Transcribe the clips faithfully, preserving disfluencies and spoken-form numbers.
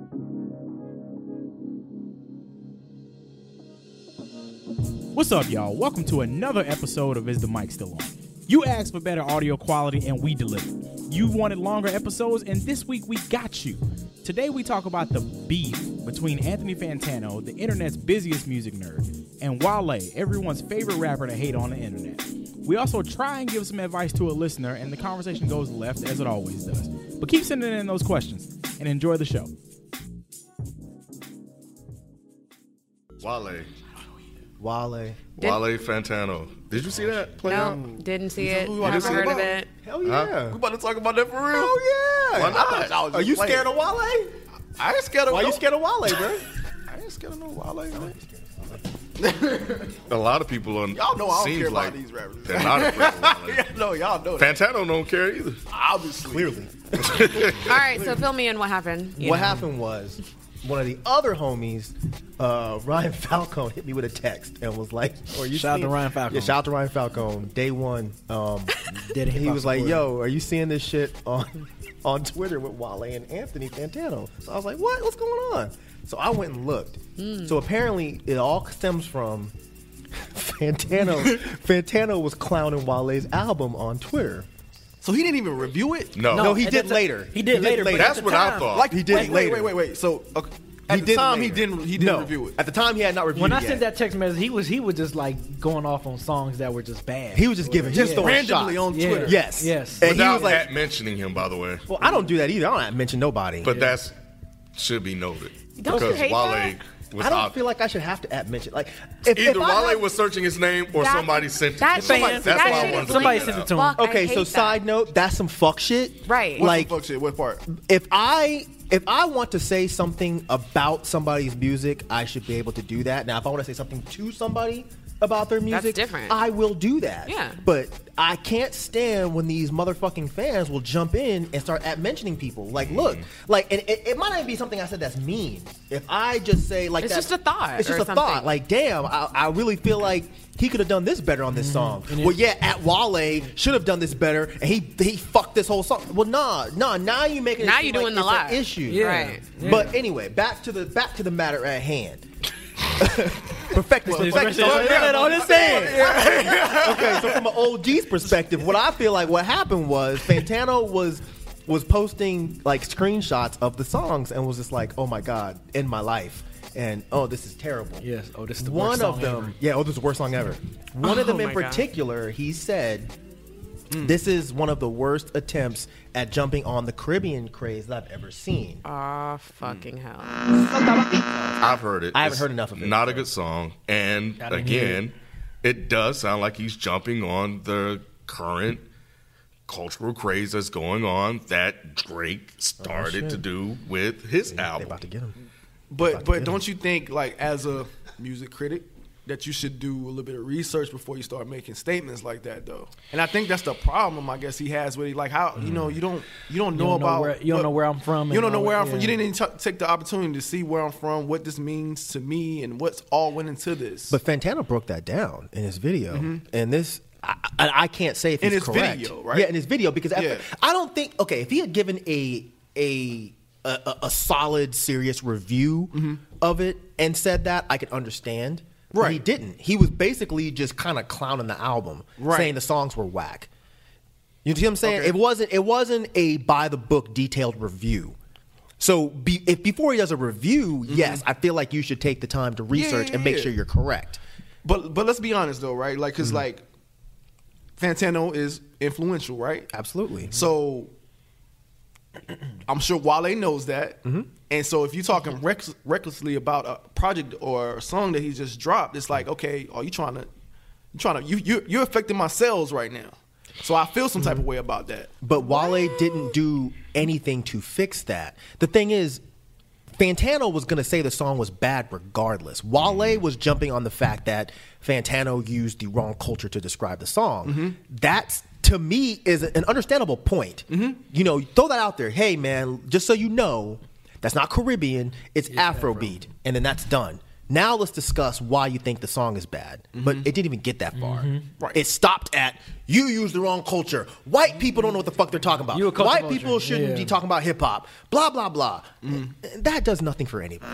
What's up, y'all? Welcome to another episode of Is the Mic Still On? You asked for better audio quality and we delivered. You wanted longer episodes and this week we got you. Today we talk about the beef between Anthony Fantano, the internet's busiest music nerd, and Wale, everyone's favorite rapper to hate on the internet. We also try and give some advice to a listener and the conversation goes left as it always does. But keep sending in those questions and enjoy the show. Wale. Wale. Did, Wale Fantano. Did you see that play no, out? didn't see You it. know who I Never just heard of about? it. Hell yeah. Huh? We about to talk about that for real? Hell yeah. Why not? I, I was Are you playing. scared of Wale? I ain't scared of Why no, you scared of Wale, bro? I ain't scared of no Wale, man. A lot of people on Y'all know I don't seems care like about these rappers. they're not afraid of Wale. Yeah, no, y'all know that. Fantano don't care either. Obviously. Clearly. All right, so fill me in what happened. you What know. happened was one of the other homies, uh, Ryan Falcone, hit me with a text and was like, "Are you Shout out seeing-" to Ryan Falcone. Yeah, shout out to Ryan Falcone. Day one, um, Dead hip he hop was like, supporter. "Yo, are you seeing this shit on on Twitter with Wale and Anthony Fantano?" So I was like, "What? What's going on?" So I went and looked. So apparently, it all stems from Fantano. Fantano was clowning Wale's album on Twitter. So he didn't even review it? No. No, he at did the- later. he did later, but That's at the what I time- thought. Like He did wait, it later. Wait, wait, wait, wait. So okay, at He the did time later. he didn't he didn't no. review it. At the time, he had not reviewed When it I yet. sent that text message, he was he was just like going off on songs that were just bad. He was just giving, Just just throwing randomly shots. on Yeah. Twitter. Yes, Yes. And he Without was like, at mentioning him, by the way. "Well, I don't do that either. I don't mention nobody." But that's should be noted. Don't you because hate Wale that? was I don't out. feel like I should have to at mention. Like, if, Either if I Wale have- was searching his name or That- somebody sent it. that to him. shit- That's that why I shit wanted is to Somebody point sent that it to out. him. Fuck, I Okay, so hate that. side note, that's some fuck shit. Right. What's Like, the fuck shit? What part? if I if I want to say something about somebody's music, I should be able to do that. Now, if I want to say something to somebody about their music, different. I will do that. Yeah. But I can't stand when these motherfucking fans will jump in and start at mentioning people. Like, look, like, and it, it might not even be something I said that's mean. If I just say like It's that- just a thought it's just or a something. thought. Like, damn, I, I really feel like he could have done this better on this song. And Well, it- yeah, at Wale should have done this better, and he he fucked this whole song. Well, nah, nah. Now you make it. Now seem you're doing like the it's an lie. issue. Yeah. Right. Yeah. But anyway, back to the back to the matter at hand. Perfect. Well, Perfect. perfect. That's all I'm saying. Okay, so from an O G's perspective, what I feel like what happened was Fantano was was posting like screenshots of the songs and was just like, "Oh my god, in my life." And oh, this is terrible. Yes. Oh, this is the One worst of song them, ever. yeah. Oh, this is the worst song ever. One of them Oh in my God. particular, he said, "This is one of the worst attempts at jumping on the Caribbean craze that I've ever seen." Oh, fucking hell. I've heard it. I haven't It's heard enough of it. Not a good song. And I didn't hear again, it does sound like he's jumping on the current cultural craze that's going on that Drake started shit. to do with his They album. about to get him. But but don't you think like as a music critic that you should do a little bit of research before you start making statements like that though? And I think that's the problem I guess he has with it. Like how you know you don't you don't know don't know about where- you don't what- know where I'm from You and don't know all where that, I'm from. You yeah. didn't even t- take the opportunity to see where I'm from, what this means to me, and what's all went into this. But Fantano broke that down in his video, and this I, I I can't say if In he's his correct. video, right? Yeah, in his video because after, Yeah. I don't think okay if he had given a a a, a, a solid, serious review of it and said that, I could understand. But Right. he didn't. He was basically just kind of clowning the album, Right. saying the songs were whack. You see what I'm saying? Okay. It wasn't. It wasn't a by the book, detailed review. So be, if before he does a review, yes, I feel like you should take the time to research yeah, and make yeah. sure you're correct. But but let's be honest though, right? Like because like Fantano is influential, right? Absolutely. So I'm sure Wale knows that. And so if you're talking reck- recklessly about a project or a song that he just dropped, it's like, okay, are you trying to, you trying to, you you you're affecting my sales right now. So I feel some type of way about that. But Wale didn't do anything to fix that. The thing is, Fantano was going to say the song was bad regardless. Wale was jumping on the fact that Fantano used the wrong culture to describe the song. That's, to me, is an understandable point. You know, throw that out there. Hey, man, just so you know, that's not Caribbean. It's Afrobeat. And then that's done. Now let's discuss why you think the song is bad. Mm-hmm. But it didn't even get that far. Mm-hmm. Right. It stopped at, you use the wrong culture. White people don't know what the fuck they're talking about. You a culture White vulture. people shouldn't Yeah. be talking about hip-hop. Blah, blah, blah. Mm-hmm. That does nothing for anybody.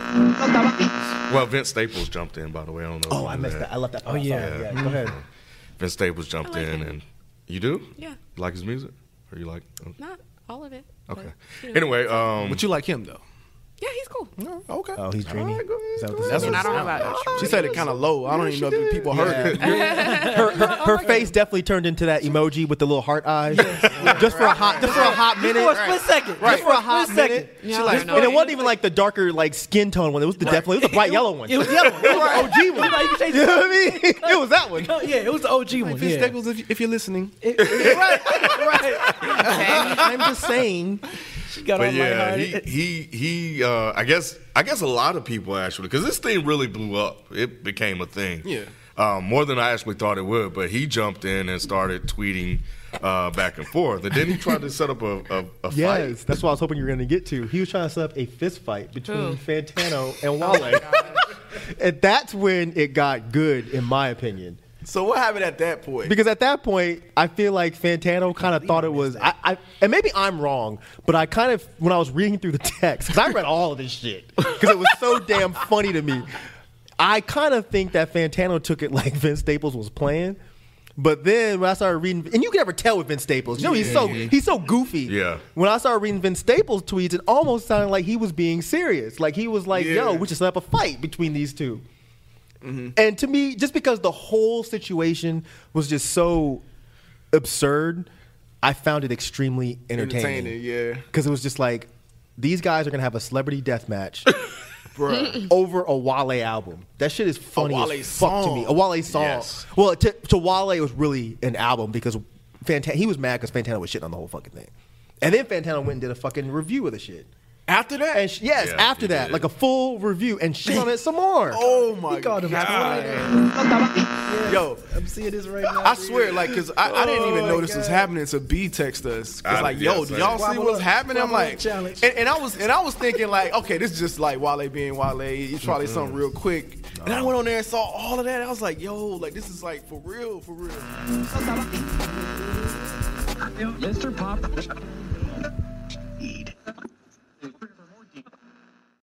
Well, Vince Staples jumped in, by the way. I don't know. if Oh, you I knew missed that. I left that part. Oh, yeah. Sorry. yeah. Go ahead. Vince Staples jumped I like in, him. and you do? Yeah. You like his music? Or you like. Not all of it. Okay. but, you know. Anyway, um. But you like him though? Yeah, he's cool. Okay. Oh, he's dreamy. All right, go ahead, Is that go what this ahead. is? I mean, I don't know about She said it kind of low. I don't even know if the people heard it. her her, her face definitely turned into that emoji with the little heart eyes. just for a hot, just for a hot minute. For a split second. Just for a hot Split second. minute. Yeah, She I like, don't know. and it wasn't even like the darker like skin tone one. It was the definitely it was the bright yellow one. It was the yellow one. It was the O G one. You know, you can change You know what I mean? It was that one. Yeah, it was the O G one. Vince Yeah. Staples, if, if you're listening, right, right. I'm just saying. She got But on yeah, he lighthearted. he he. Uh, I guess I guess a lot of people actually, because this thing really blew up. It became a thing. Yeah. Um, more than I actually thought it would. But he jumped in and started tweeting uh, back and forth, and then he tried to set up a, a, a fight. Yes, that's what I was hoping you were going to get to. He was trying to set up a fist fight between Who? Fantano and Wale, and that's when it got good, in my opinion. so what happened at that point? Because at that point, I feel like Fantano kind of thought it was, I, I, and maybe I'm wrong, but I kind of, when I was reading through the text, because I read all of this shit, because it was so damn funny to me, I kind of think that Fantano took it like Vince Staples was playing. But then when I started reading, and you can never tell with Vince Staples, you know, he's so he's so goofy. Yeah. When I started reading Vince Staples tweets, it almost sounded like he was being serious. Like he was like, Yeah. "Yo, we just set up a fight between these two." And to me, just because the whole situation was just so absurd, I found it extremely entertaining. Entertaining, yeah. Because it was just like, these guys are gonna have a celebrity death match Bruh. over a Wale album. That shit is funny Wale as fuck to me. A song. Wale song. Yes. Well, to, to Wale, it was really an album because Fantano, he was mad because Fantano was shitting on the whole fucking thing. And then Fantano went and did a fucking review of the shit. After that? And sh- yes, Yeah, after he that, did. like a full review and shit on it some more. oh my He called him god. Yeah, Yo, I'm seeing this right now. I swear, like, cause I, I didn't even Oh, know this God. was happening. To B text us, I- it's like, yeah, yo, do same. y'all see Squabble what's up, happening? I'm squabble like, up challenge. and, and I was, and I was thinking like, okay, this is just like Wale being Wale. It's probably something real quick. And I went on there and saw all of that. I was like, yo, like this is like for real, for real. Mister Pop.